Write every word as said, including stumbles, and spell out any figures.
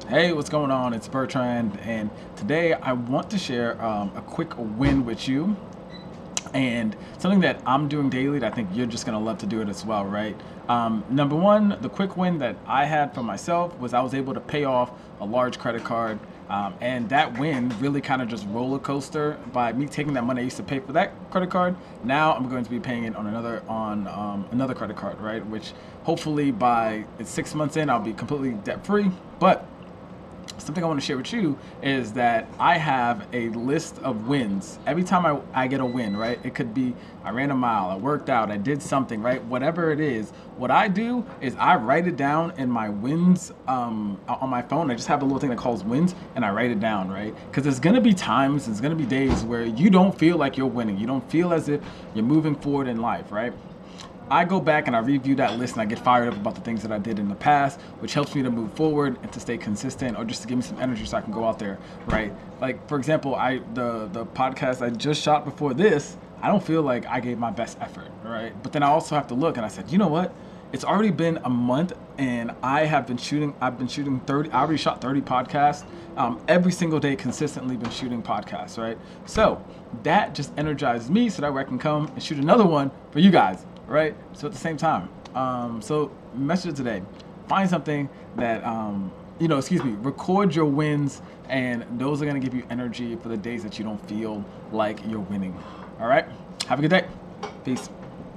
Hey, what's going on? It's Bertrand, and today I want to share um, a quick win with you and something that I'm doing daily that I think you're just gonna love to do it as well, right? Um, number one, the quick win that I had for myself was I was able to pay off a large credit card. Um, and that win really kind of just roller coaster by me taking that money I used to pay for that credit card. Now I'm going to be paying it on another on um, another credit card, right? Which hopefully by it's six months in I'll be completely debt free. But something I want to share with you is that I have a list of wins. Every time I, I get a win, right? It could be I ran a mile, I worked out, I did something, right? Whatever it is, what I do is I write it down in my wins um, on my phone. I just have a little thing that calls wins and I write it down, right? Because there's going to be times, there's going to be days where you don't feel like you're winning. You don't feel as if you're moving forward in life, right? I go back and I review that list and I get fired up about the things that I did in the past, which helps me to move forward and to stay consistent or just to give me some energy so I can go out there, right? Like for example, I the the podcast I just shot before this, I don't feel like I gave my best effort, right? But then I also have to look and I said, you know what? It's already been a month and I have been shooting I've been shooting thirty I already shot thirty podcasts. Um, every single day consistently been shooting podcasts, right? So that just energizes me so that way I can come and shoot another one for you guys, right? So at the same time, um, so message of today, find something that, um, you know, excuse me, record your wins, and those are going to give you energy for the days that you don't feel like you're winning. All right. Have a good day. Peace.